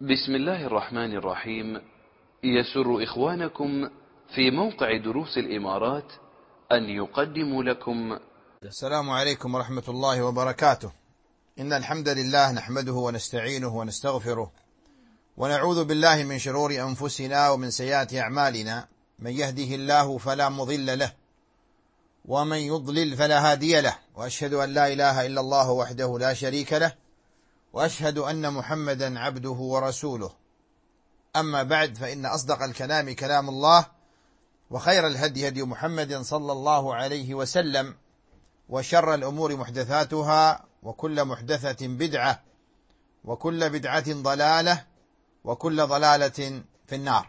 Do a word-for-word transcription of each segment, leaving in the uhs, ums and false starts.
بسم الله الرحمن الرحيم. يسر إخوانكم في موقع دروس الإمارات أن يقدموا لكم السلام عليكم ورحمة الله وبركاته. إن الحمد لله نحمده ونستعينه ونستغفره ونعوذ بالله من شرور أنفسنا ومن سيئات أعمالنا. من يهده الله فلا مضل له ومن يضلل فلا هادي له، وأشهد أن لا إله إلا الله وحده لا شريك له، وأشهد أن محمدا عبده ورسوله. أما بعد، فإن أصدق الكلام كلام الله، وخير الهدي هدي محمد صلى الله عليه وسلم، وشر الأمور محدثاتها، وكل محدثة بدعة، وكل بدعة ضلالة، وكل ضلالة في النار.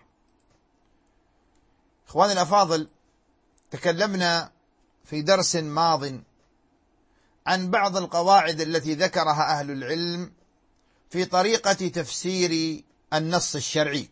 إخواني الأفاضل، تكلمنا في درس ماض عن بعض القواعد التي ذكرها أهل العلم في طريقة تفسير النص الشرعي،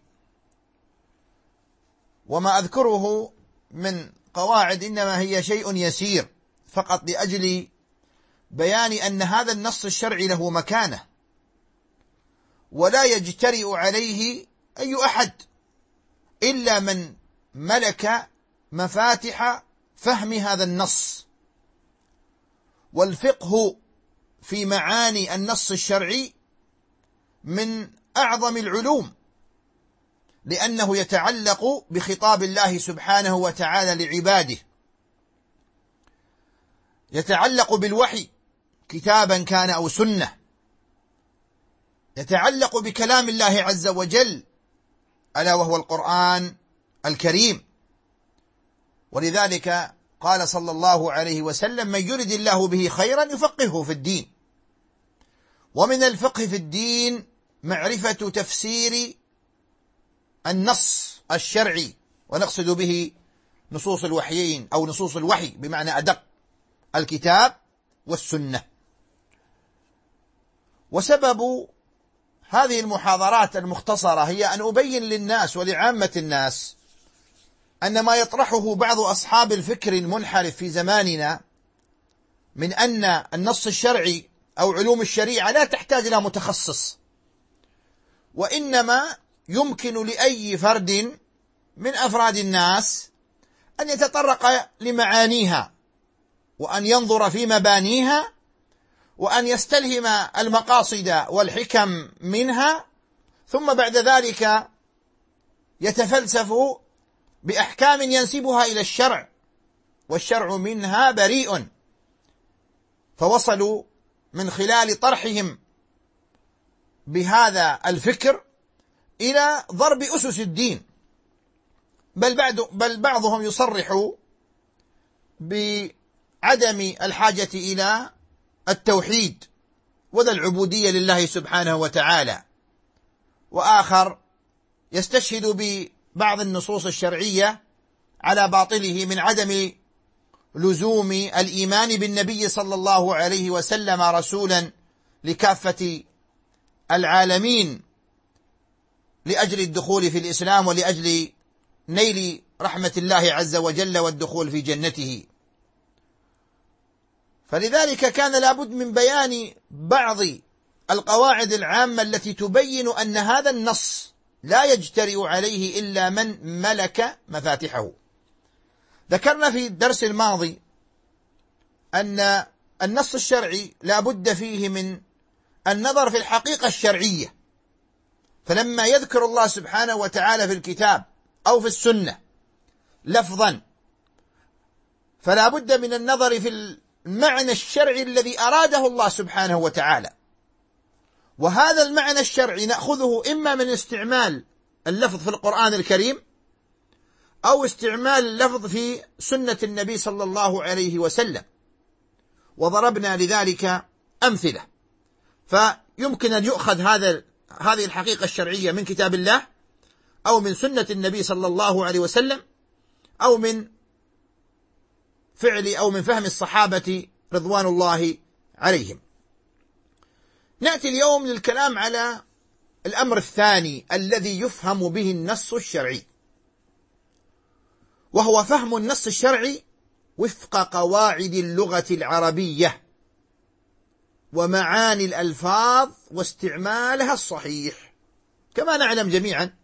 وما أذكره من قواعد إنما هي شيء يسير فقط لأجل بيان أن هذا النص الشرعي له مكانة، ولا يجترئ عليه أي أحد إلا من ملك مفاتح فهم هذا النص. والفقه في معاني النص الشرعي من أعظم العلوم، لأنه يتعلق بخطاب الله سبحانه وتعالى لعباده، يتعلق بالوحي كتابا كان أو سنة، يتعلق بكلام الله عز وجل ألا وهو القرآن الكريم. ولذلك قال صلى الله عليه وسلم: من يرد الله به خيرا يفقهه في الدين. ومن الفقه في الدين معرفة تفسير النص الشرعي، ونقصد به نصوص الوحيين أو نصوص الوحي بمعنى أدق، الكتاب والسنة. وسبب هذه المحاضرات المختصرة هي أن أبين للناس ولعامة الناس أن ما يطرحه بعض أصحاب الفكر المنحرف في زماننا من أن النص الشرعي أو علوم الشريعة لا تحتاج إلى متخصص، وإنما يمكن لأي فرد من أفراد الناس أن يتطرق لمعانيها، وأن ينظر في مبانيها، وأن يستلهم المقاصد والحكم منها، ثم بعد ذلك يتفلسف بأحكام ينسبها إلى الشرع، والشرع منها بريء. فوصلوا من خلال طرحهم بهذا الفكر إلى ضرب أسس الدين، بل, بعد بل بعضهم يصرح بعدم الحاجة إلى التوحيد وذا العبودية لله سبحانه وتعالى، وآخر يستشهد ببعض النصوص الشرعية على باطله من عدم لزوم الإيمان بالنبي صلى الله عليه وسلم رسولا لكافة العالمين لأجل الدخول في الإسلام ولأجل نيل رحمة الله عز وجل والدخول في جنته. فلذلك كان لابد من بيان بعض القواعد العامة التي تبين أن هذا النص لا يجترئ عليه إلا من ملك مفاتحه. ذكرنا في الدرس الماضي أن النص الشرعي لا بد فيه من النظر في الحقيقة الشرعية، فلما يذكر الله سبحانه وتعالى في الكتاب أو في السنة لفظا، فلا بد من النظر في المعنى الشرعي الذي أراده الله سبحانه وتعالى. وهذا المعنى الشرعي نأخذه إما من استعمال اللفظ في القرآن الكريم، أو استعمال اللفظ في سنة النبي صلى الله عليه وسلم، وضربنا لذلك أمثلة. فيمكن أن يؤخذ هذا هذه الحقيقة الشرعية من كتاب الله، أو من سنة النبي صلى الله عليه وسلم، أو من فعل أو من فهم الصحابة رضوان الله عليهم. نأتي اليوم للكلام على الأمر الثاني الذي يفهم به النص الشرعي، وهو فهم النص الشرعي وفق قواعد اللغة العربية ومعاني الألفاظ واستعمالها الصحيح. كما نعلم جميعا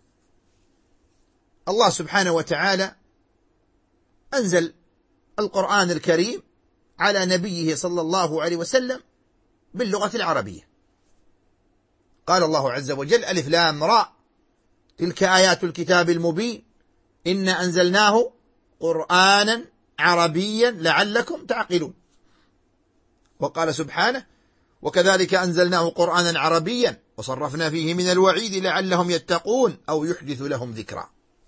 الله سبحانه وتعالى أنزل القرآن الكريم على نبيه صلى الله عليه وسلم باللغة العربية. قال الله عز وجل: ألف لام راء تلك آيات الكتاب المبين إنا أنزلناه قرآنا عربيا لعلكم تعقلون. وقال سبحانه: وكذلك أنزلناه قرآنا عربيا وصرفنا فيه من الوعيد لعلهم يتقون أو يحدث لهم ذكرا.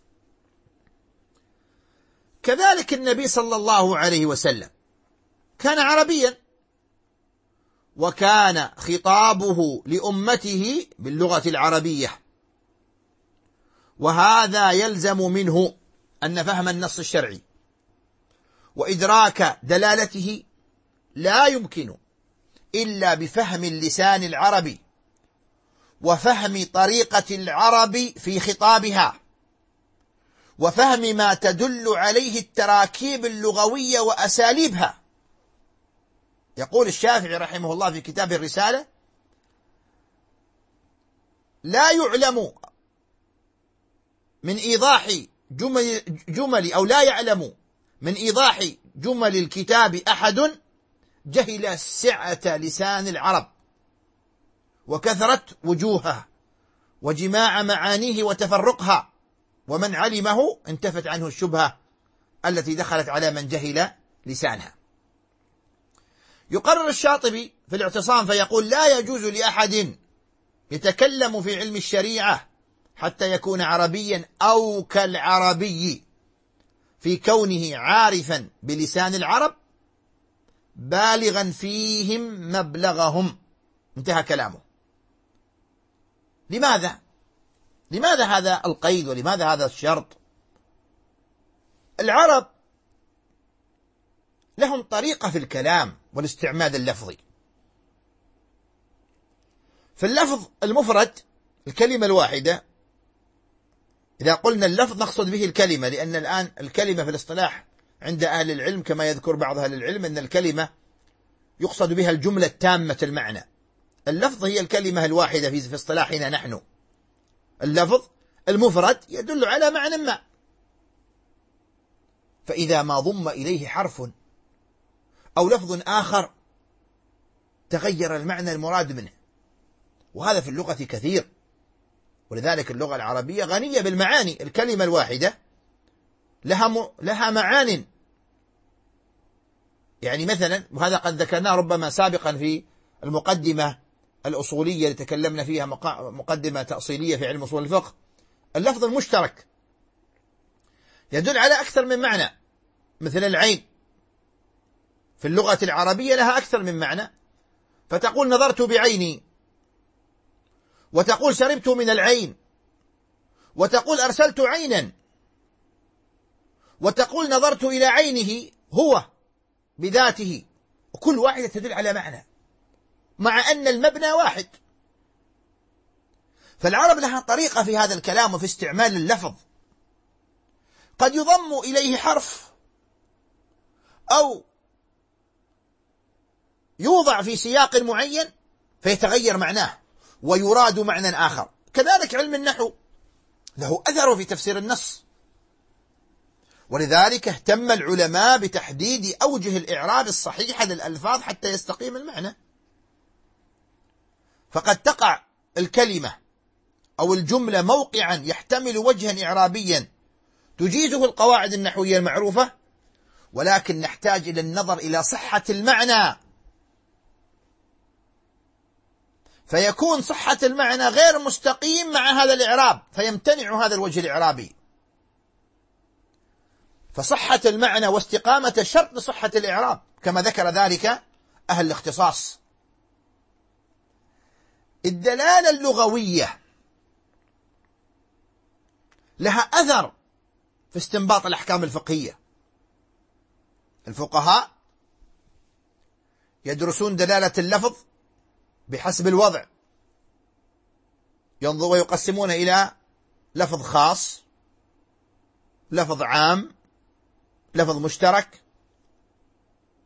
كذلك النبي صلى الله عليه وسلم كان عربيا، وكان خطابه لأمته باللغة العربية، وهذا يلزم منه أن فهم النص الشرعي وإدراك دلالته لا يمكن إلا بفهم اللسان العربي وفهم طريقة العرب في خطابها وفهم ما تدل عليه التراكيب اللغوية وأساليبها. يقول الشافعي رحمه الله في كتاب الرسالة: لا يعلم من إيضاح جمل, جمل أو لا يعلم من إيضاح جمل الكتاب أحد جهل سعة لسان العرب وكثرة وجوهها وجماع معانيه وتفرقها، ومن علمه انتفت عنه الشبهة التي دخلت على من جهل لسانها. يقرر الشاطبي في الاعتصام فيقول: لا يجوز لأحد يتكلم في علم الشريعة حتى يكون عربيا أو كالعربي في كونه عارفا بلسان العرب بالغا فيهم مبلغهم. انتهى كلامه. لماذا؟ لماذا هذا القيد ولماذا هذا الشرط؟ العرب لهم طريقة في الكلام والاستعمال اللفظي. في اللفظ المفرد الكلمة الواحدة، إذا قلنا اللفظ نقصد به الكلمة، لأن الآن الكلمة في الاصطلاح عند أهل العلم كما يذكر بعض أهل العلم أن الكلمة يقصد بها الجملة التامة المعنى. اللفظ هي الكلمة الواحدة في اصطلاحنا نحن. اللفظ المفرد يدل على معنى ما، فإذا ما ضم إليه حرف أو لفظ آخر تغير المعنى المراد منه، وهذا في اللغة كثير. ولذلك اللغة العربية غنية بالمعاني. الكلمة الواحدة لها م... لها معان. يعني مثلا، وهذا قد ذكرناه ربما سابقا في المقدمة الأصولية اللي تكلمنا فيها، مقدمة تأصيلية في علم أصول الفقه، اللفظ المشترك يدل على أكثر من معنى. مثل العين في اللغة العربية لها أكثر من معنى، فتقول نظرت بعيني، وتقول شربت من العين، وتقول أرسلت عينا، وتقول نظرت إلى عينه هو بذاته، وكل واحدة تدل على معنى مع أن المبنى واحد. فالعرب لها طريقة في هذا الكلام وفي استعمال اللفظ، قد يضم إليه حرف أو يوضع في سياق معين فيتغير معناه ويراد معنى آخر. كذلك علم النحو له أثر في تفسير النص، ولذلك اهتم العلماء بتحديد أوجه الإعراب الصحيحة للألفاظ حتى يستقيم المعنى. فقد تقع الكلمة أو الجملة موقعا يحتمل وجها إعرابيا تجيزه القواعد النحوية المعروفة، ولكن نحتاج إلى النظر إلى صحة المعنى، فيكون صحة المعنى غير مستقيم مع هذا الإعراب فيمتنع هذا الوجه الإعرابي. فصحة المعنى واستقامة شرط لصحة الإعراب كما ذكر ذلك أهل الاختصاص. الدلالة اللغوية لها أثر في استنباط الأحكام الفقهية. الفقهاء يدرسون دلالة اللفظ بحسب الوضع، ينظر ويقسمون إلى لفظ خاص، لفظ عام، لفظ مشترك.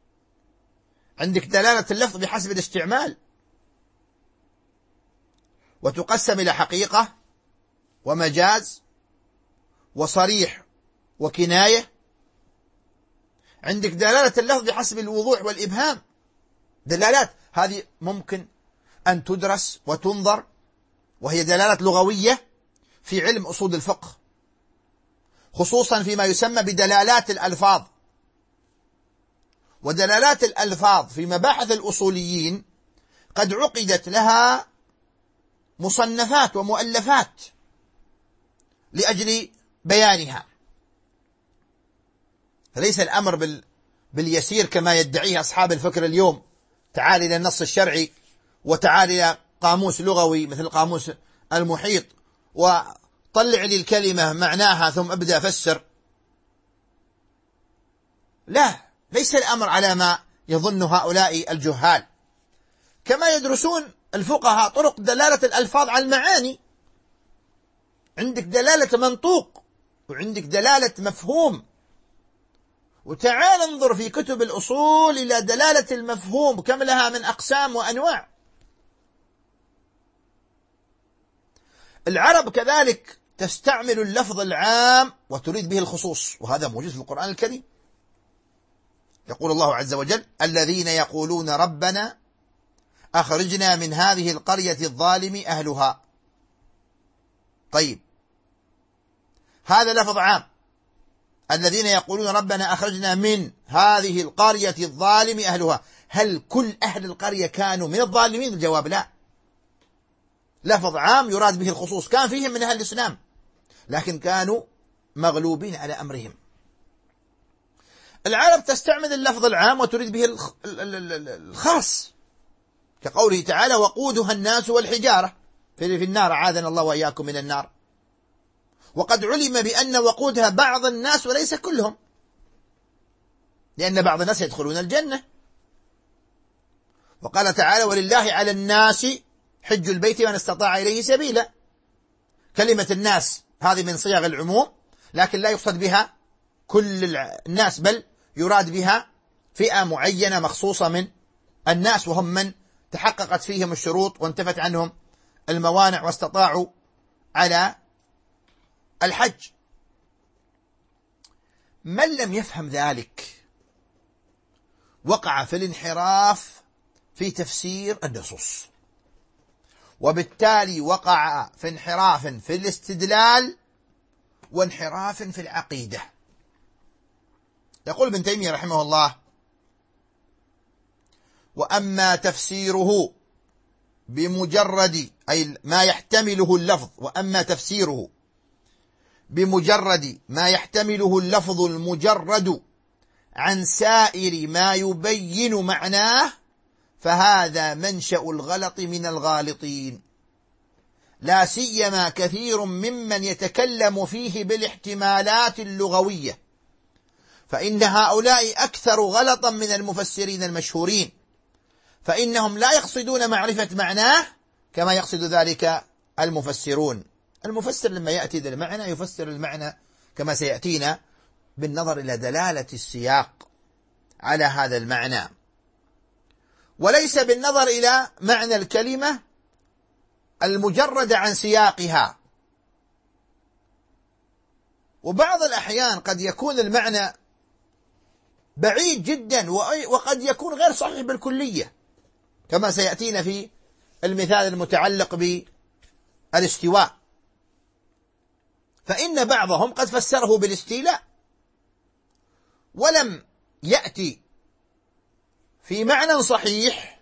عندك دلالة اللفظ بحسب الاستعمال، وتقسم إلى حقيقة ومجاز وصريح وكناية. عندك دلالة اللفظ بحسب الوضوح والإبهام، دلالات هذه ممكن أن تدرس وتنظر، وهي دلالات لغوية في علم أصول الفقه، خصوصا فيما يسمى بدلالات الألفاظ. ودلالات الألفاظ في مباحث الأصوليين قد عقدت لها مصنفات ومؤلفات لأجل بيانها، فليس الأمر بال... باليسير كما يدعيه أصحاب الفكر اليوم، تعال إلى النص الشرعي وتعال إلى قاموس لغوي مثل قاموس المحيط وطلع لي الكلمة معناها ثم ابدأ فسر. لا، ليس الأمر على ما يظن هؤلاء الجهال. كما يدرسون الفقهاء طرق دلالة الألفاظ على المعاني، عندك دلالة منطوق وعندك دلالة مفهوم. وتعال انظر في كتب الأصول إلى دلالة المفهوم كم لها من أقسام وأنواع. العرب كذلك تستعمل اللفظ العام وتريد به الخصوص، وهذا موجود في القرآن الكريم. يقول الله عز وجل: الذين يقولون ربنا أخرجنا من هذه القرية الظالم أهلها. طيب، هذا لفظ عام، الذين يقولون ربنا أخرجنا من هذه القرية الظالم أهلها. هل كل أهل القرية كانوا من الظالمين؟ الجواب لا، لفظ عام يراد به الخصوص، كان فيهم من أهل الإسلام لكن كانوا مغلوبين على أمرهم. العرب تستعمل اللفظ العام وتريد به الخاص، كقوله تعالى: وقودها الناس والحجارة في النار، عاذنا الله وإياكم من النار. وقد علم بأن وقودها بعض الناس وليس كلهم، لأن بعض الناس يدخلون الجنة. وقال تعالى: ولله على الناس حج البيت من استطاع إليه سبيلا. كلمة الناس هذه من صيغ العموم، لكن لا يقصد بها كل الناس، بل يراد بها فئة معينة مخصوصة من الناس، وهم من تحققت فيهم الشروط وانتفت عنهم الموانع واستطاعوا على الحج. من لم يفهم ذلك وقع في الانحراف في تفسير النصوص، وبالتالي وقع في انحراف في الاستدلال وانحراف في العقيدة. يقول ابن تيمية رحمه الله: وأما تفسيره بمجرد، أي ما يحتمله اللفظ، وأما تفسيره بمجرد ما يحتمله اللفظ المجرد عن سائر ما يبين معناه، فهذا منشأ الغلط من الغالطين، لا سيما كثير ممن يتكلم فيه بالاحتمالات اللغوية، فإن هؤلاء أكثر غلطا من المفسرين المشهورين، فإنهم لا يقصدون معرفة معناه كما يقصد ذلك المفسرون. المفسر لما يأتي ذا المعنى يفسر المعنى كما سيأتينا بالنظر إلى دلالة السياق على هذا المعنى، وليس بالنظر إلى معنى الكلمة المجرد عن سياقها. وبعض الأحيان قد يكون المعنى بعيد جدا وقد يكون غير صحيح بالكلية، كما سيأتينا في المثال المتعلق بالاستواء، فإن بعضهم قد فسره بالاستيلاء ولم يأتي في معنى صحيح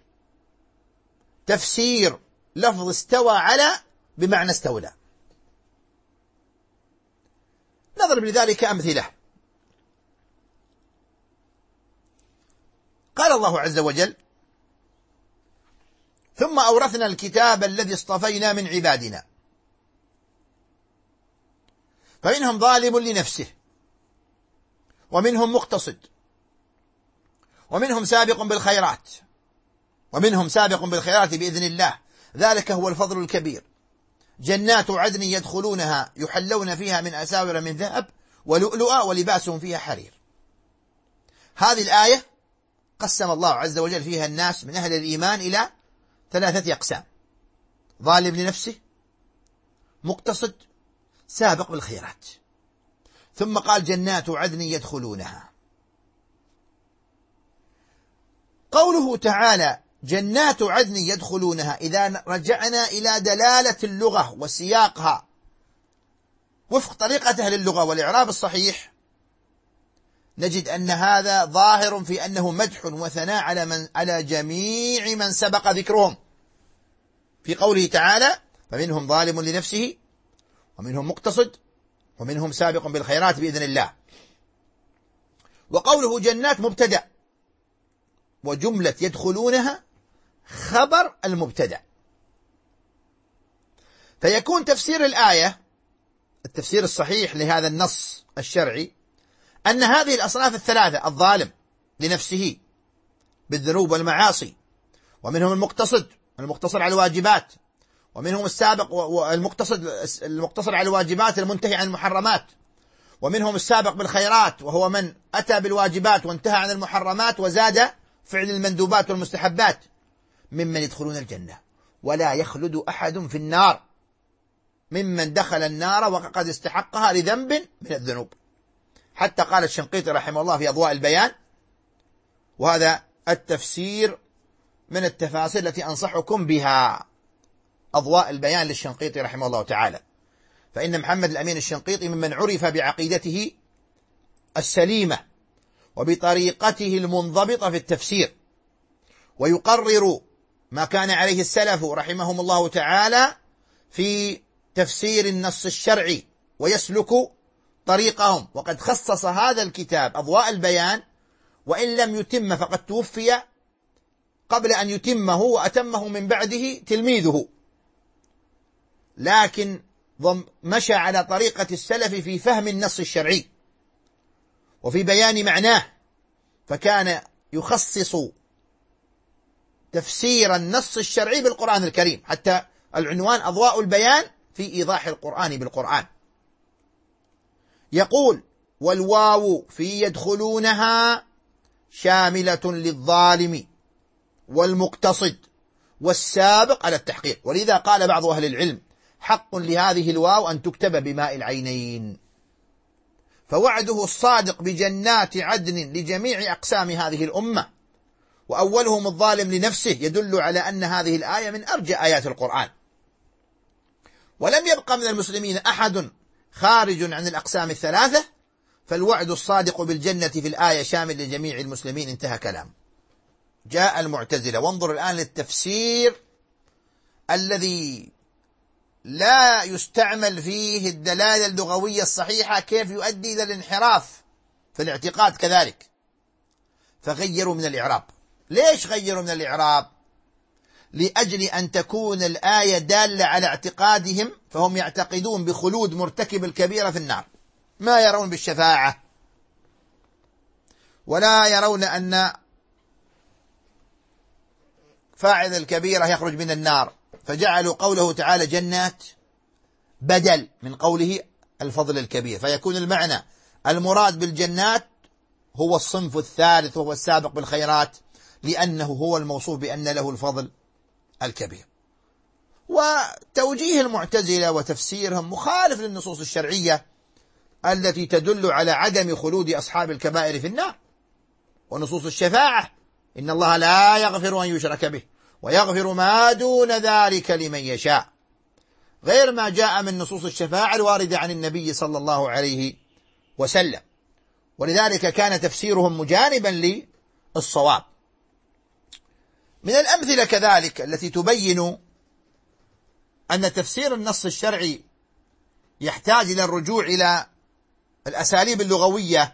تفسير لفظ استوى على بمعنى استولى. نضرب لذلك أمثلة. قال الله عز وجل: ثم أورثنا الكتاب الذي اصطفينا من عبادنا فمنهم ظالم لنفسه ومنهم مقتصد ومنهم سابق بالخيرات ومنهم سابق بالخيرات بإذن الله، ذلك هو الفضل الكبير. جنات عدن يدخلونها يحلون فيها من أساور من ذهب ولؤلؤا ولباسهم فيها حرير. هذه الآية قسم الله عز وجل فيها الناس من أهل الإيمان إلى ثلاثة أقسام: ظالم لنفسه، مقتصد، سابق بالخيرات. ثم قال جنات عدن يدخلونها. قوله تعالى جنات عدن يدخلونها، إذا رجعنا إلى دلالة اللغة وسياقها وفق طريقة أهل اللغة والإعراب الصحيح، نجد أن هذا ظاهر في أنه مدح وثناء على من على جميع من سبق ذكرهم في قوله تعالى فمنهم ظالم لنفسه ومنهم مقتصد ومنهم سابق بالخيرات بإذن الله. وقوله جنات مبتدأ وجملة يدخلونها خبر المبتدأ، فيكون تفسير الآية التفسير الصحيح لهذا النص الشرعي أن هذه الأصناف الثلاثة الظالم لنفسه بالذنوب والمعاصي، ومنهم المقتصد المقتصر على الواجبات، ومنهم السابق والمقتصد المقتصر على الواجبات المنتهي عن المحرمات، ومنهم السابق بالخيرات وهو من أتى بالواجبات وانتهى عن المحرمات وزاد فعل المندوبات والمستحبات، ممن يدخلون الجنة ولا يخلد أحد في النار، ممن دخل النار وقد استحقها لذنب من الذنوب. حتى قال الشنقيطي رحمه الله في أضواء البيان، وهذا التفسير من التفاسير التي أنصحكم بها، أضواء البيان للشنقيطي رحمه الله تعالى، فإن محمد الأمين الشنقيطي ممن عرف بعقيدته السليمة وبطريقته المنضبطة في التفسير، ويقرر ما كان عليه السلف رحمهم الله تعالى في تفسير النص الشرعي ويسلك طريقهم. وقد خصص هذا الكتاب أضواء البيان، وإن لم يتم فقد توفي قبل أن يتمه وأتمه من بعده تلميذه، لكن مشى على طريقة السلف في فهم النص الشرعي وفي بيان معناه، فكان يخصص تفسير النص الشرعي بالقرآن الكريم، حتى العنوان أضواء البيان في إيضاح القرآن بالقرآن. يقول والواو في يدخلونها شاملة للظالم والمقتصد والسابق على التحقيق، ولذا قال بعض أهل العلم حق لهذه الواو أن تكتب بماء العينين، فوعده الصادق بجنات عدن لجميع أقسام هذه الأمة وأولهم الظالم لنفسه يدل على أن هذه الآية من أرجى آيات القرآن، ولم يبقى من المسلمين أحد خارج عن الأقسام الثلاثة، فالوعد الصادق بالجنة في الآية شامل لجميع المسلمين. انتهى كلام. جاء المعتزلة، وانظر الآن للتفسير الذي لا يستعمل فيه الدلالة اللغوية الصحيحة كيف يؤدي إلى الانحراف في الاعتقاد كذلك، فغيروا من الإعراب. ليش غيروا من الإعراب؟ لأجل أن تكون الآية دالة على اعتقادهم، فهم يعتقدون بخلود مرتكب الكبيرة في النار، ما يرون بالشفاعة ولا يرون أن فاعل الكبيرة يخرج من النار، فجعلوا قوله تعالى جنات بدل من قوله الفضل الكبير، فيكون المعنى المراد بالجنات هو الصنف الثالث وهو السابق بالخيرات، لأنه هو الموصوف بأن له الفضل الكبير. وتوجيه المعتزلة وتفسيرهم مخالف للنصوص الشرعية التي تدل على عدم خلود أصحاب الكبائر في النار، ونصوص الشفاعة إن الله لا يغفر أن يشرك به ويغفر ما دون ذلك لمن يشاء، غير ما جاء من نصوص الشفاعة الواردة عن النبي صلى الله عليه وسلم، ولذلك كان تفسيرهم مجانبا للصواب. من الأمثلة كذلك التي تبين أن تفسير النص الشرعي يحتاج إلى الرجوع إلى الأساليب اللغوية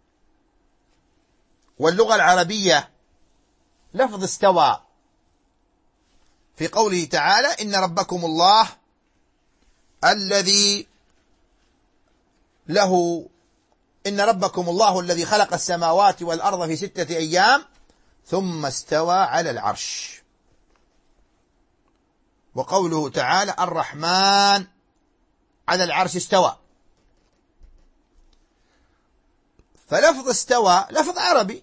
واللغة العربية، لفظ استوى في قوله تعالى إن ربكم الله الذي له إن ربكم الله الذي خلق السماوات والأرض في ستة أيام ثم استوى على العرش، وقوله تعالى الرحمن على العرش استوى. فلفظ استوى لفظ عربي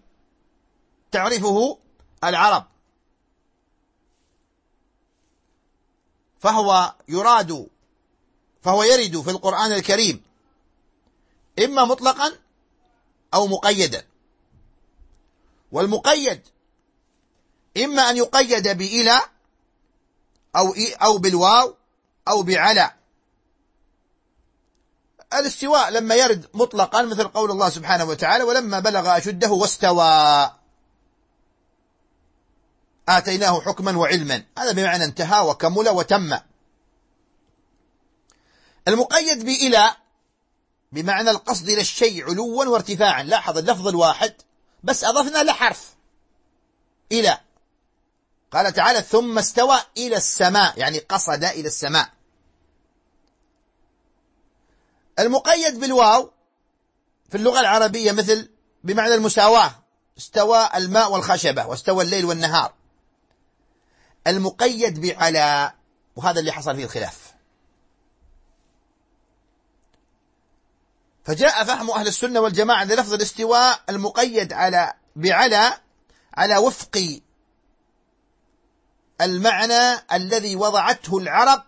تعرفه العرب، فهو يراد فهو يرد في القرآن الكريم إما مطلقا أو مقيدا، والمقيد إما أن يقيد بإلى أو أو بالواو أو بعلى. الاستواء لما يرد مطلقا مثل قول الله سبحانه وتعالى: ولما بلغ أشده واستوى آتيناه حكما وعلما، هذا بمعنى انتهى وكمل وتم. المقيد بإلى بمعنى القصد إلى الشيء علوا وارتفاعا. لاحظ اللفظ الواحد بس أضفنا له حرف إلى. قال تعالى: ثم استوى إلى السماء، يعني قصد إلى السماء. المقيد بالواو في اللغة العربية مثل بمعنى المساواة: استوى الماء والخشبة، واستوى الليل والنهار. المقيد بعلى، وهذا اللي حصل فيه الخلاف. فجاء فهم أهل السنة والجماعة للفظ الاستواء المقيد على بعلى على وفق المعنى الذي وضعته العرب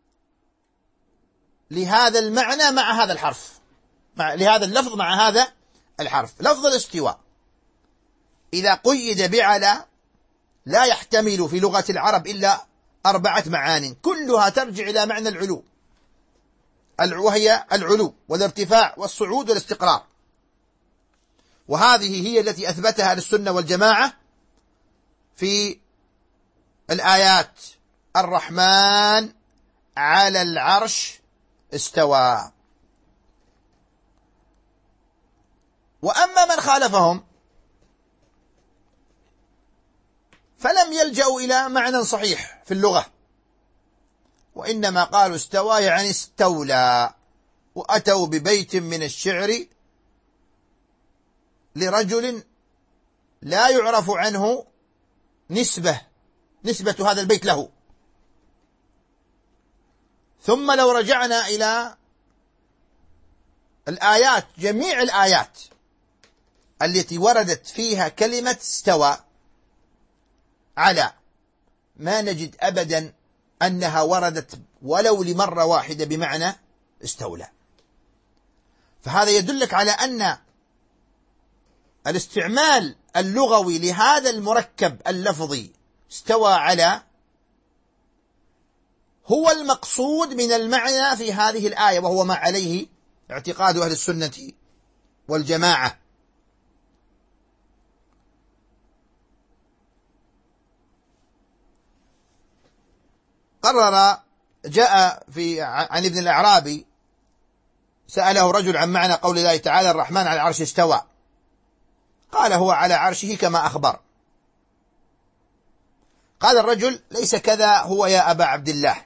لهذا المعنى مع هذا الحرف، مع لهذا اللفظ مع هذا الحرف. لفظ الاستواء إذا قيد بعلى لا يحتمل في لغة العرب إلا أربعة معان كلها ترجع إلى معنى العلو، وهي العلو والارتفاع والصعود والاستقرار. وهذه هي التي أثبتها أهل السنة والجماعة في الآيات: الرحمن على العرش استوى. وأما من خالفهم فلم يلجأوا إلى معنى صحيح في اللغة، وإنما قالوا استوى يعني استولى، وأتوا ببيت من الشعر لرجل لا يعرف عنه نسبة نسبة هذا البيت له. ثم لو رجعنا إلى الآيات، جميع الآيات التي وردت فيها كلمة استوى على، ما نجد أبدا أنها وردت ولو لمرة واحدة بمعنى استولى. فهذا يدلك على أن الاستعمال اللغوي لهذا المركب اللفظي استوى على هو المقصود من المعنى في هذه الآية، وهو ما عليه اعتقاد أهل السنة والجماعة. قرر جاء في عن ابن الأعرابي سأله رجل عن معنى قول الله تعالى: الرحمن على العرش استوى. قال: هو على عرشه كما أخبر. قال الرجل: ليس كذا هو يا أبا عبد الله،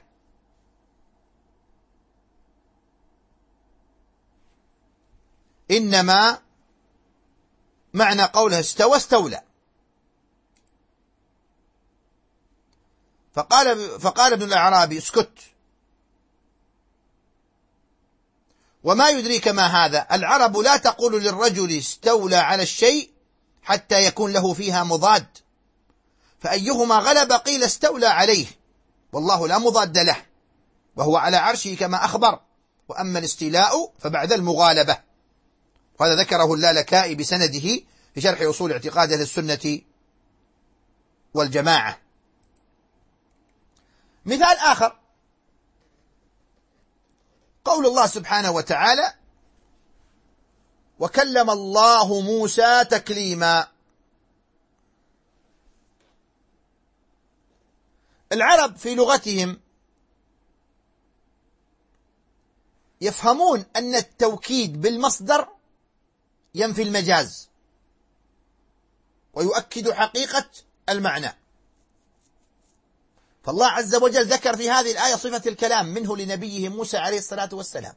إنما معنى قوله استوى استولى. فقال فقال ابن الأعرابي: اسكت، وما يدريك ما هذا؟ العرب لا تقول للرجل استولى على الشيء حتى يكون له فيها مضاد، فأيهما غلب قيل استولى عليه، والله لا مضاد له، وهو على عرشه كما أخبر. وأما الاستيلاء فبعد المغالبة. وهذا ذكره اللالكائي بسنده في شرح أصول اعتقاد أهل السنة والجماعة. مثال آخر قول الله سبحانه وتعالى: وكلم الله موسى تكليما. العرب في لغتهم يفهمون أن التوكيد بالمصدر ينفي المجاز ويؤكد حقيقة المعنى. فالله عز وجل ذكر في هذه الآية صفة الكلام منه لنبيه موسى عليه الصلاة والسلام،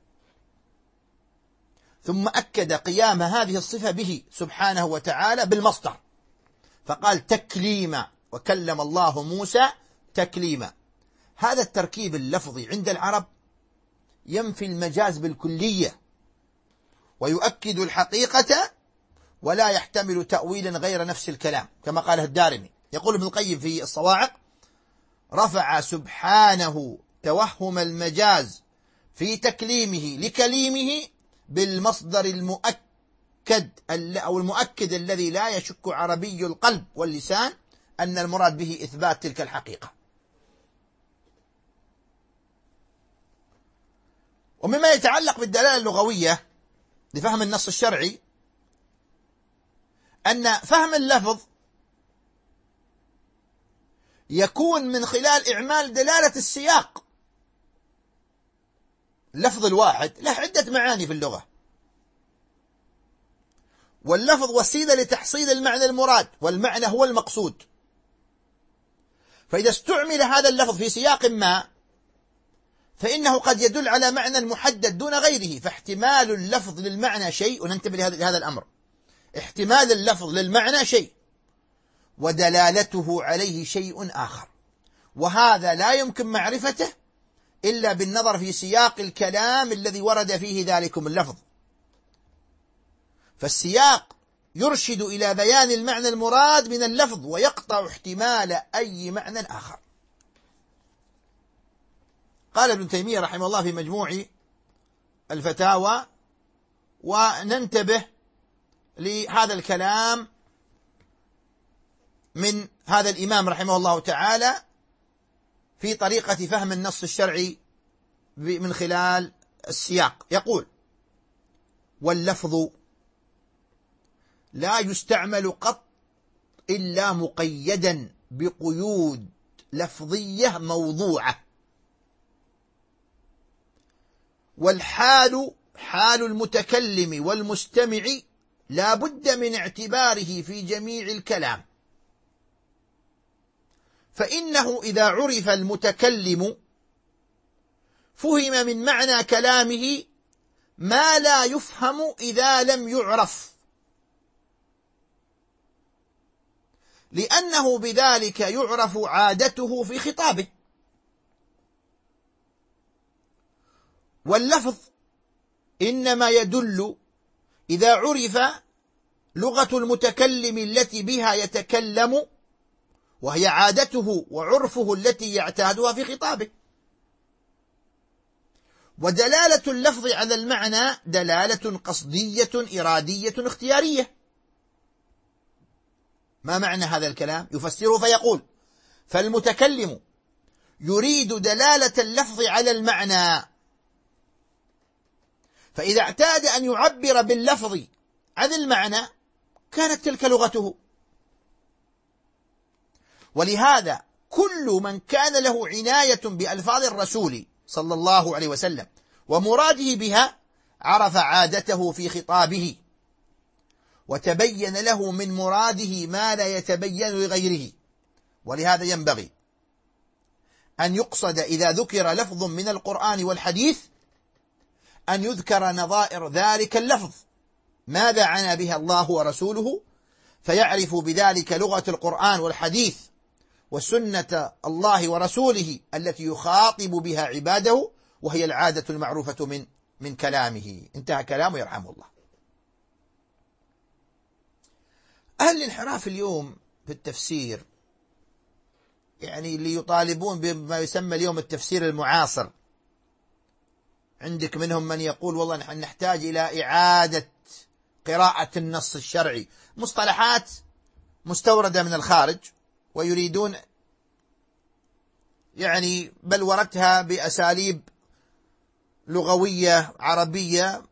ثم أكد قيام هذه الصفة به سبحانه وتعالى بالمصدر، فقال تكليما، وكلم الله موسى تكليما. هذا التركيب اللفظي عند العرب ينفي المجاز بالكلية ويؤكد الحقيقة ولا يحتمل تأويلا غير نفس الكلام، كما قاله الدارمي. يقول ابن القيم في الصواعق: رفع سبحانه توهم المجاز في تكليمه لكليمه بالمصدر المؤكد أو المؤكد الذي لا يشك عربي القلب واللسان أن المراد به إثبات تلك الحقيقة. ومما يتعلق بالدلالة اللغوية لفهم النص الشرعي أن فهم اللفظ يكون من خلال إعمال دلالة السياق. اللفظ الواحد له عدة معاني في اللغة، واللفظ وسيلة لتحصيل المعنى المراد، والمعنى هو المقصود. فإذا استعمل هذا اللفظ في سياق ما فإنه قد يدل على معنى محدد دون غيره، فاحتمال اللفظ للمعنى شيء، وننتبه لهذا الأمر، احتمال اللفظ للمعنى شيء ودلالته عليه شيء آخر، وهذا لا يمكن معرفته إلا بالنظر في سياق الكلام الذي ورد فيه ذلكم اللفظ. فالسياق يرشد إلى بيان المعنى المراد من اللفظ ويقطع احتمال أي معنى آخر. قال ابن تيمية رحمه الله في مجموع الفتاوى، وننتبه لهذا الكلام من هذا الإمام رحمه الله تعالى في طريقة فهم النص الشرعي من خلال السياق. يقول: واللفظ لا يستعمل قط إلا مقيدا بقيود لفظية موضوعة، والحال حال المتكلم والمستمع لا بد من اعتباره في جميع الكلام، فإنه إذا عرف المتكلم فهم من معنى كلامه ما لا يفهم إذا لم يعرف، لأنه بذلك يعرف عادته في خطابه. واللفظ إنما يدل إذا عرف لغة المتكلم التي بها يتكلم، وهي عادته وعرفه التي يعتادها في خطابه. ودلالة اللفظ على المعنى دلالة قصدية إرادية اختيارية. ما معنى هذا الكلام؟ يفسره فيقول: فالمتكلم يريد دلالة اللفظ على المعنى، فإذا اعتاد أن يعبر باللفظ عن المعنى كانت تلك لغته. ولهذا كل من كان له عناية بألفاظ الرسول صلى الله عليه وسلم ومراده بها عرف عادته في خطابه، وتبين له من مراده ما لا يتبين لغيره. ولهذا ينبغي أن يقصد إذا ذكر لفظ من القرآن والحديث أن يذكر نظائر ذلك اللفظ، ماذا عنى بها الله ورسوله، فيعرف بذلك لغة القرآن والحديث وسنة الله ورسوله التي يخاطب بها عباده، وهي العادة المعروفة من من كلامه. انتهى كلامه يرحمه الله. أهل الانحراف اليوم في التفسير يعني اللي يطالبون بما يسمى اليوم التفسير المعاصر، عندك منهم من يقول والله نحن نحتاج إلى إعادة قراءة النص الشرعي، مصطلحات مستوردة من الخارج، ويريدون يعني بلورتها بأساليب لغوية عربية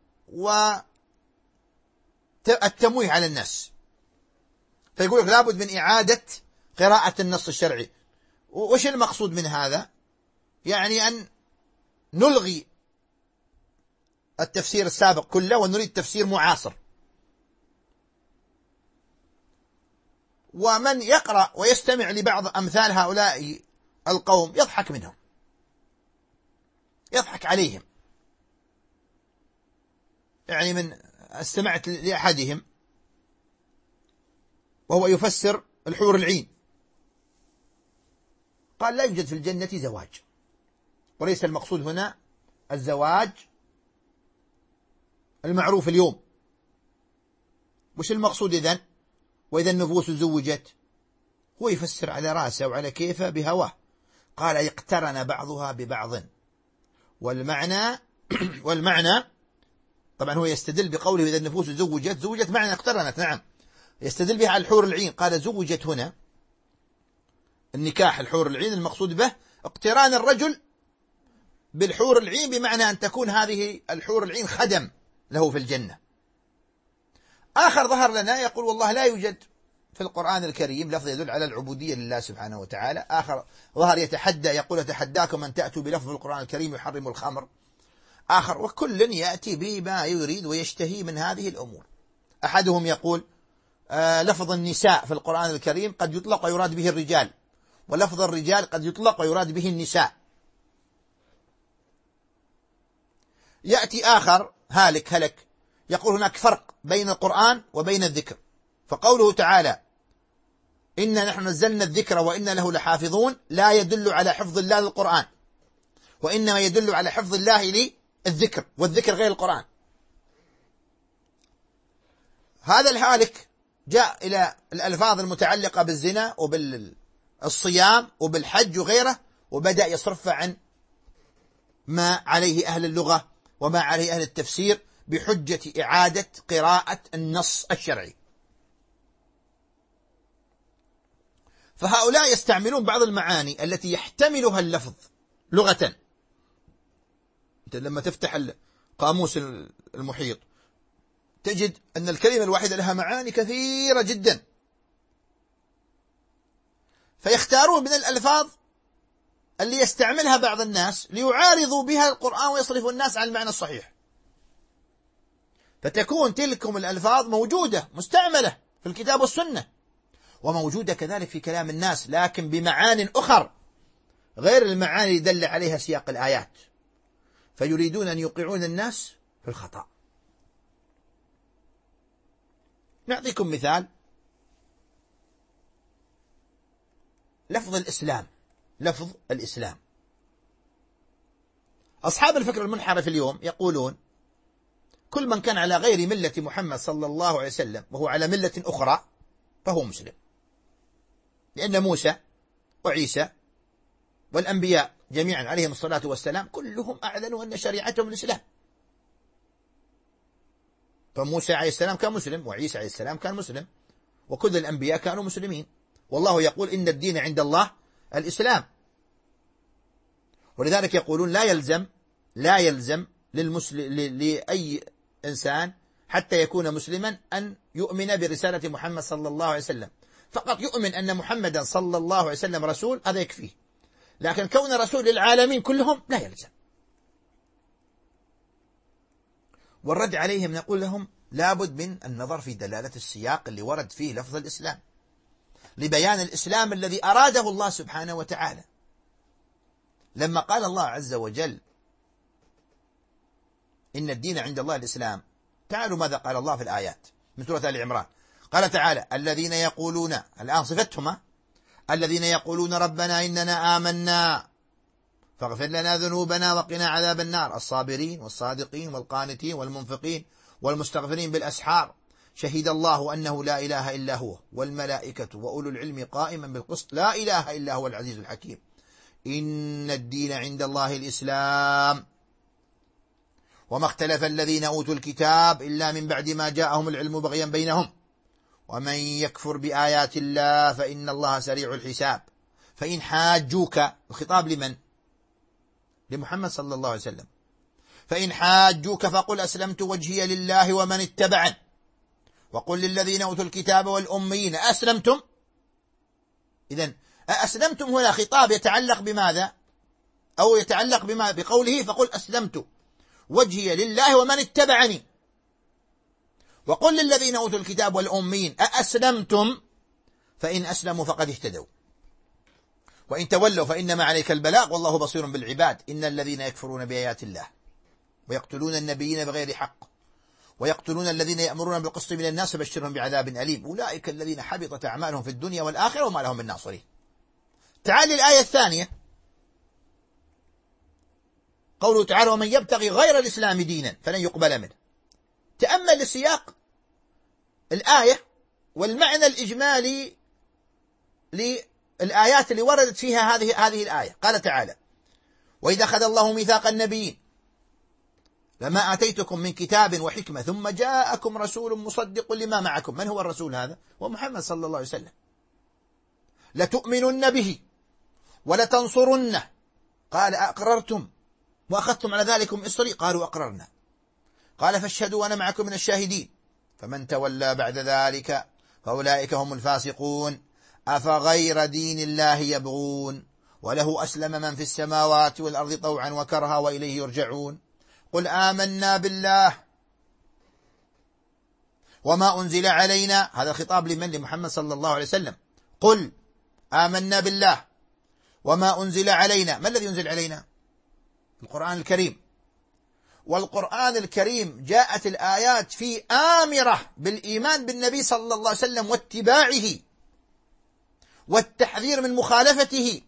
والتمويه على الناس. فيقول لك لابد من إعادة قراءة النص الشرعي. وش المقصود من هذا؟ يعني أن نلغي التفسير السابق كله ونريد تفسير معاصر. ومن يقرأ ويستمع لبعض أمثال هؤلاء القوم يضحك منهم، يضحك عليهم. يعني من استمعت لأحدهم وهو يفسر الحور العين، قال لا يوجد في الجنة زواج، وليس المقصود هنا الزواج المعروف اليوم. وش المقصود إذن؟ وإذا النفوس زوجت؟ هو يفسر على راسه وعلى كيفه بهواه. قال اقترن بعضها ببعض. والمعنى والمعنى طبعا هو يستدل بقوله إذا النفوس زوجت، زوجت معنى اقترنت، نعم، يستدل بها على الحور العين. قال زوجت هنا النكاح الحور العين، المقصود به اقتران الرجل بالحور العين، بمعنى أن تكون هذه الحور العين خدم له في الجنة. آخر ظهر لنا يقول والله لا يوجد في القرآن الكريم لفظ يدل على العبودية لله سبحانه وتعالى. آخر ظهر يتحدى يقول أتحداكم أن تأتوا بلفظ القرآن الكريم يحرم الخمر. آخر وكل يأتي بما يريد ويشتهي من هذه الأمور. أحدهم يقول آه لفظ النساء في القرآن الكريم قد يطلق ويراد به الرجال، ولفظ الرجال قد يطلق ويراد به النساء. يأتي آخر هالك هلك يقول هناك فرق بين القرآن وبين الذكر، فقوله تعالى إنا نحن نزلنا الذكر وإنا له لحافظون لا يدل على حفظ الله للقرآن، وإنما يدل على حفظ الله للذكر، والذكر غير القرآن. هذا الهالك جاء إلى الألفاظ المتعلقة بالزنا وبالصيام وبالحج وغيره، وبدأ يصرف عن ما عليه أهل اللغة وما عليه أهل التفسير بحجة إعادة قراءة النص الشرعي. فهؤلاء يستعملون بعض المعاني التي يحتملها اللفظ لغة. أنت لما تفتح القاموس المحيط تجد أن الكلمة الواحدة لها معاني كثيرة جدا، فيختارون من الألفاظ اللي يستعملها بعض الناس ليعارضوا بها القرآن ويصرفوا الناس عن المعنى الصحيح، فتكون تلكم الألفاظ موجودة مستعملة في الكتاب والسنة، وموجودة كذلك في كلام الناس، لكن بمعان أخر غير المعاني اللي دل عليها سياق الآيات، فيريدون أن يوقعون الناس في الخطأ. نعطيكم مثال. لفظ الإسلام، لفظ الإسلام، أصحاب الفكر المنحرف اليوم يقولون كل من كان على غير ملة محمد صلى الله عليه وسلم وهو على ملة أخرى فهو مسلم، لأن موسى وعيسى والأنبياء جميعا عليهم الصلاة والسلام كلهم أعلنوا أن شريعتهم الإسلام. فموسى عليه السلام كان مسلم، وعيسى عليه السلام كان مسلم، وكل الأنبياء كانوا مسلمين، والله يقول إن الدين عند الله الإسلام. ولذلك يقولون لا يلزم لا يلزم للمسلم لأي إنسان حتى يكون مسلما أن يؤمن برسالة محمد صلى الله عليه وسلم، فقط يؤمن أن محمدا صلى الله عليه وسلم رسول، هذا يكفيه، لكن كون رسول للعالمين كلهم لا يلزم. والرد عليهم نقول لهم لابد من النظر في دلالة السياق اللي ورد فيه لفظ الإسلام لبيان الإسلام الذي أراده الله سبحانه وتعالى. لما قال الله عز وجل إن الدين عند الله الإسلام، تعالوا ماذا قال الله في الآيات من سورة آل عمران. قال تعالى الذين يقولون، الآن صفتهم، الذين يقولون ربنا إننا آمنا فاغفر لنا ذنوبنا وقنا عذاب النار، الصابرين والصادقين والقانتين والمنفقين والمستغفرين بالأسحار، شهد الله أنه لا إله إلا هو والملائكة وأولو العلم قائما بالقسط لا إله إلا هو العزيز الحكيم، إن الدين عند الله الإسلام، وما اختلف الذين أوتوا الكتاب إلا من بعد ما جاءهم العلم بغيا بينهم، ومن يكفر بآيات الله فإن الله سريع الحساب. فإن حاجوك، الخطاب لمن؟ لمحمد صلى الله عليه وسلم. فإن حاجوك فقل أسلمت وجهي لله ومن اتبعن، وقل للذين أوتوا الكتاب والأميين أسلمتم. إذن أسلمتم هنا خطاب يتعلق بماذا؟ أو يتعلق بما بقوله فقل أسلمت وجهي لله ومن اتبعني، وقل للذين أوتوا الكتاب والأميين أأسلمتم، فإن أسلموا فقد اهتدوا، وإن تولوا فإنما عليك البلاغ والله بصير بالعباد. إن الذين يكفرون بآيات الله ويقتلون النبيين بغير حق ويقتلون الذين يأمرون بالقسط من الناس فبشرهم بعذاب أليم، أولئك الذين حبطت أعمالهم في الدنيا والآخرة وما لهم من ناصرين. تعالي الآية الثانية، قوله تعالى ومن يبتغي غير الإسلام دينا فلن يقبل منه. تأمل السياق الآية والمعنى الإجمالي الآيات اللي وردت فيها هذه هذه الآية. قال تعالى: وإذا أخذ الله ميثاق النبيين لما آتيتكم من كتاب وحكمة ثم جاءكم رسول مصدق لما معكم. من هو الرسول هذا؟ ومحمد صلى الله عليه وسلم. لتؤمنن به ولتنصرنه. قال: أقررتم وأخذتم على ذلكم إصري؟ قالوا: أقررنا. قال: فاشهدوا وأنا معكم من الشاهدين. فمن تولى بعد ذلك فأولئك هم الفاسقون. أفغير دين الله يبغون وله أسلم من في السماوات والأرض طوعا وكرها وإليه يرجعون. قل آمنا بالله وما أنزل علينا. هذا الخطاب لمن؟ لمحمد صلى الله عليه وسلم. قل آمنا بالله وما أنزل علينا. ما الذي أنزل علينا؟ القرآن الكريم. والقرآن الكريم جاءت الآيات فيه آمرة بالإيمان بالنبي صلى الله عليه وسلم واتباعه والتحذير من مخالفته.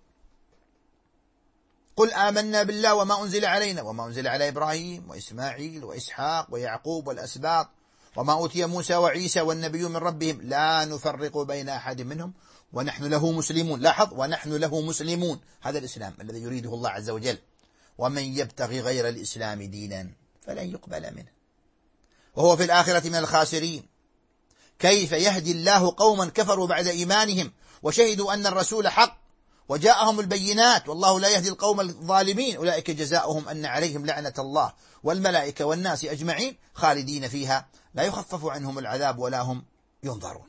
قل آمنا بالله وما أنزل علينا وما أنزل على إبراهيم وإسماعيل وإسحاق ويعقوب والأسباط وما أوتي موسى وعيسى والنبي من ربهم لا نفرق بين أحد منهم ونحن له مسلمون. لاحظ: ونحن له مسلمون. هذا الإسلام الذي يريده الله عز وجل. ومن يبتغي غير الإسلام دينا فلن يقبل منه وهو في الآخرة من الخاسرين. كيف يهدي الله قوما كفروا بعد إيمانهم وشهدوا أن الرسول حق وجاءهم البينات والله لا يهدي القوم الظالمين. أولئك جزاؤهم أن عليهم لعنة الله والملائكة والناس أجمعين خالدين فيها لا يخفف عنهم العذاب ولا هم ينظرون.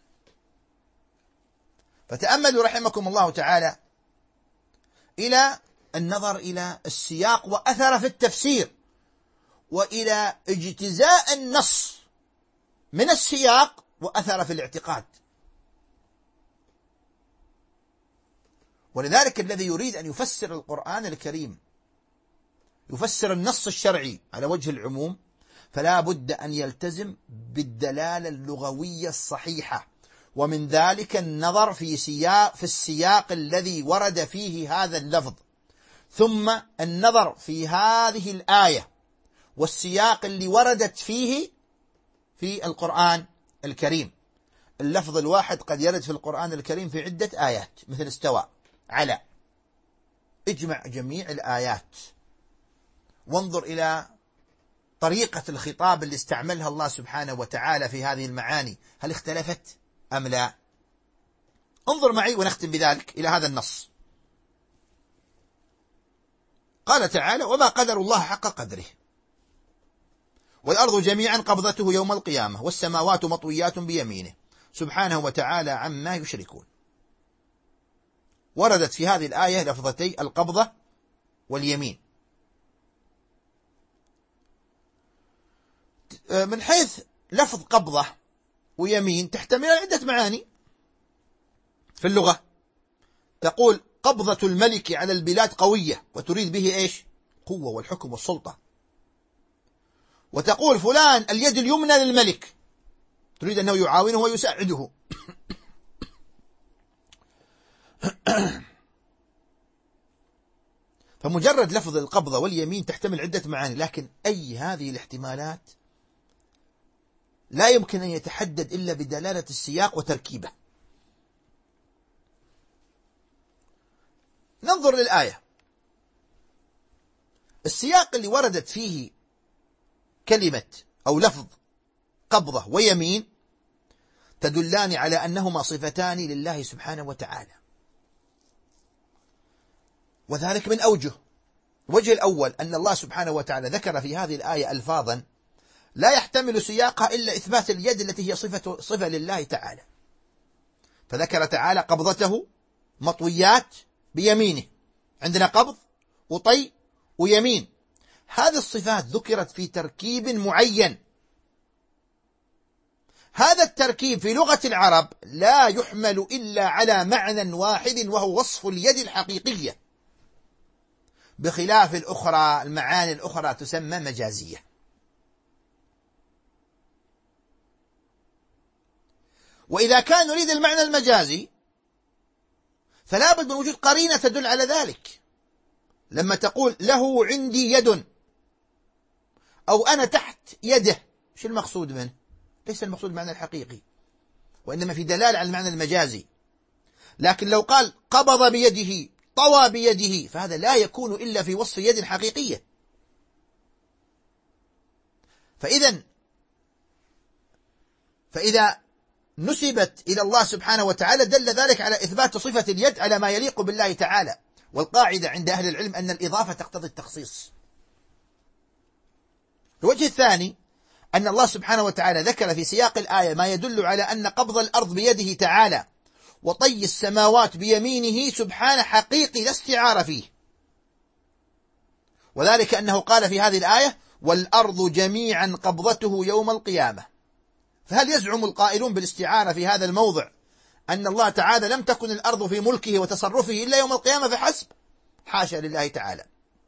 فتأملوا رحمكم الله تعالى إلى النظر إلى السياق وأثر في التفسير وإلى اجتزاء النص من السياق وأثر في الاعتقاد. ولذلك الذي يريد أن يفسر القرآن الكريم يفسر النص الشرعي على وجه العموم فلا بد أن يلتزم بالدلالة اللغوية الصحيحة، ومن ذلك النظر في سياق في السياق الذي ورد فيه هذا اللفظ، ثم النظر في هذه الآية والسياق اللي وردت فيه في القرآن الكريم. اللفظ الواحد قد يرد في القرآن الكريم في عدة آيات، مثل استوى، على. اجمع جميع الآيات وانظر إلى طريقة الخطاب اللي استعملها الله سبحانه وتعالى في هذه المعاني، هل اختلفت أم لا؟ انظر معي ونختم بذلك إلى هذا النص. قال تعالى: وما قدر الله حق قدره والأرض جميعا قبضته يوم القيامة والسماوات مطويات بيمينه سبحانه وتعالى عما يشركون. وردت في هذه الآية لفظتي القبضة واليمين. من حيث لفظ قبضة ويمين تحتمل عدة معاني في اللغة. تقول قبضة الملك على البلاد قوية وتريد به إيش؟ قوة والحكم والسلطة. وتقول فلان اليد اليمنى للملك، تريد أنه يعاونه ويساعده. فمجرد لفظ القبضة واليمين تحتمل عدة معاني، لكن أي هذه الاحتمالات لا يمكن أن يتحدد إلا بدلالة السياق وتركيبه. ننظر للآية. السياق اللي وردت فيه كلمة أو لفظ قبضة ويمين تدلان على أنهما صفتان لله سبحانه وتعالى، وذلك من أوجه. الوجه الأول أن الله سبحانه وتعالى ذكر في هذه الآية ألفاظا لا يحتمل سياقها إلا إثبات اليد التي هي صفة, صفة لله تعالى. فذكر تعالى قبضته مطويات بيمينه، عندنا قبض وطي ويمين. هذه الصفات ذكرت في تركيب معين. هذا التركيب في لغة العرب لا يحمل إلا على معنى واحد وهو وصف اليد الحقيقية، بخلاف الأخرى المعاني الأخرى تسمى مجازية. وإذا كان نريد المعنى المجازي فلا بد من وجود قرينة تدل على ذلك. لما تقول له عندي يد أو أنا تحت يده، شو المقصود منه؟ ليس المقصود المعنى الحقيقي، وإنما في دلالة على المعنى المجازي. لكن لو قال قبض بيده طوى بيده فهذا لا يكون إلا في وصف يد حقيقية. فإذا فإذا نسبت إلى الله سبحانه وتعالى دل ذلك على إثبات صفة اليد على ما يليق بالله تعالى. والقاعدة عند أهل العلم أن الإضافة تقتضي التخصيص. الوجه الثاني أن الله سبحانه وتعالى ذكر في سياق الآية ما يدل على أن قبض الأرض بيده تعالى وطي السماوات بيمينه سبحانه حقيقي لا استعارة فيه، وذلك أنه قال في هذه الآية والأرض جميعا قبضته يوم القيامة. فهل يزعم القائلون بالاستعارة في هذا الموضع أن الله تعالى لم تكن الأرض في ملكه وتصرفه إلا يوم القيامة فحسب؟ حاشا لله تعالى.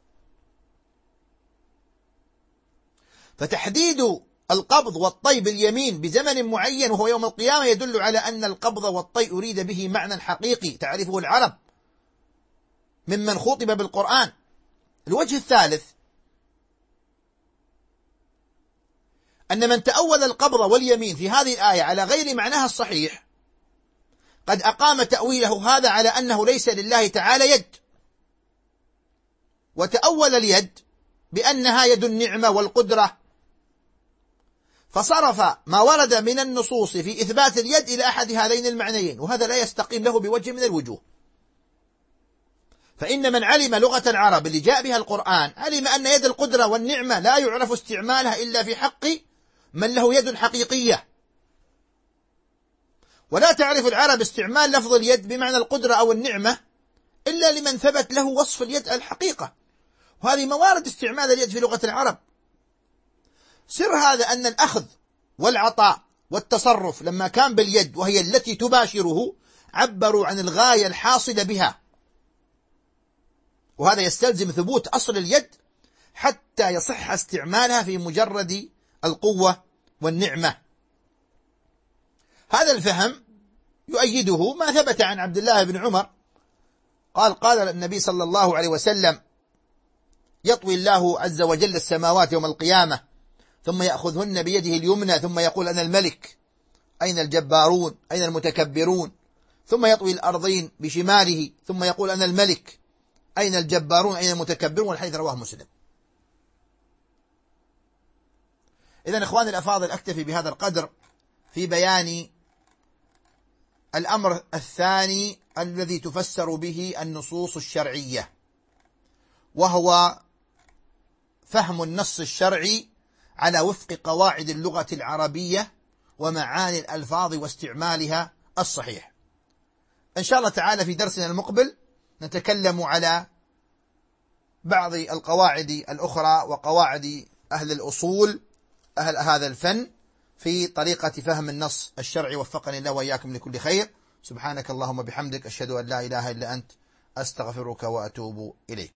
فتحديد القبض والطي باليمين بزمن معين وهو يوم القيامة يدل على أن القبض والطي أريد به معنى حقيقي تعرفه العرب ممن خطب بالقرآن. الوجه الثالث أن من تأول القبض واليمين في هذه الآية على غير معناها الصحيح قد أقام تأويله هذا على أنه ليس لله تعالى يد، وتأول اليد بأنها يد النعمة والقدرة، فصرف ما ورد من النصوص في إثبات اليد إلى أحد هذين المعنيين، وهذا لا يستقيم له بوجه من الوجوه. فإن من علم لغة العرب اللي جاء بها القرآن علم أن يد القدرة والنعمة لا يعرف استعمالها إلا في حق من له يد حقيقية، ولا تعرف العرب استعمال لفظ اليد بمعنى القدرة أو النعمة إلا لمن ثبت له وصف اليد الحقيقة، وهذه موارد استعمال اليد في لغة العرب. سر هذا أن الأخذ والعطاء والتصرف لما كان باليد وهي التي تباشره عبروا عن الغاية الحاصلة بها، وهذا يستلزم ثبوت أصل اليد حتى يصح استعمالها في مجرد القوة والنعمة. هذا الفهم يؤيده ما ثبت عن عبد الله بن عمر قال قال النبي صلى الله عليه وسلم يطوي الله عز وجل السماوات يوم القيامة ثم يأخذهن بيده اليمنى ثم يقول أنا الملك أين الجبارون أين المتكبرون، ثم يطوي الأرضين بشماله ثم يقول أنا الملك أين الجبارون أين المتكبرون، والحديث رواه مسلم. إذن إخواني الأفاضل أكتفي بهذا القدر في بيان الأمر الثاني الذي تفسر به النصوص الشرعية، وهو فهم النص الشرعي على وفق قواعد اللغة العربية ومعاني الألفاظ واستعمالها الصحيح. إن شاء الله تعالى في درسنا المقبل نتكلم على بعض القواعد الأخرى وقواعد أهل الأصول أهل هذا الفن في طريقة فهم النص الشرعي. وفقني الله وإياكم لكل خير. سبحانك اللهم بحمدك أشهد أن لا إله إلا أنت أستغفرك وأتوب إليك.